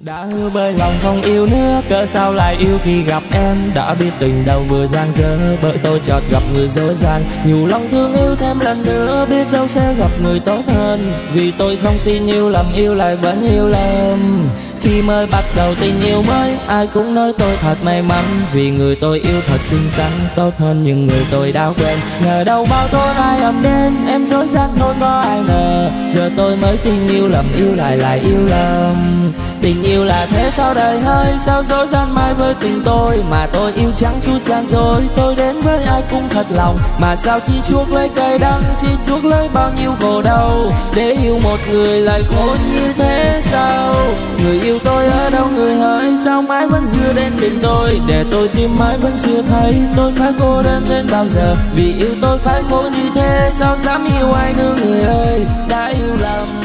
Đã hứa bởi lòng không yêu nữa, cớ sao lại yêu khi gặp em. Đã biết tình đâu vừa giang dở, bởi tôi chợt gặp người dối gian. Nhiều lòng thương yêu thêm lần nữa, biết đâu sẽ gặp người tốt hơn. Vì tôi không tin yêu lầm, yêu lại vẫn yêu lầm. Khi mới bắt đầu tình yêu mới, ai cũng nói tôi thật may mắn. Vì người tôi yêu thật xinh xắn, tốt hơn những người tôi đã quen. Ngờ đâu bao thôn ai ập đến, em dối gian thôi có ai ngờ. Giờ tôi mới tin yêu lầm, yêu lại yêu lầm. Tình yêu là thế sao đời hơi, sao dối gian mãi với tình tôi. Mà tôi yêu chẳng chút gian dối, tôi đến với ai cũng thật lòng. Mà sao chỉ chuốc lấy cay đắng, chỉ chuốc lấy bao nhiêu khổ đau. Để yêu một người lại khổ như thế sao? Người yêu tôi ở đâu người hỡi, sao mãi vẫn chưa đến bên tôi. Để tôi tìm mãi vẫn chưa thấy, tôi phải cô đơn đến bao giờ. Vì yêu tôi phải khổ như thế, sao dám yêu ai nữa người ơi, đã yêu lầm.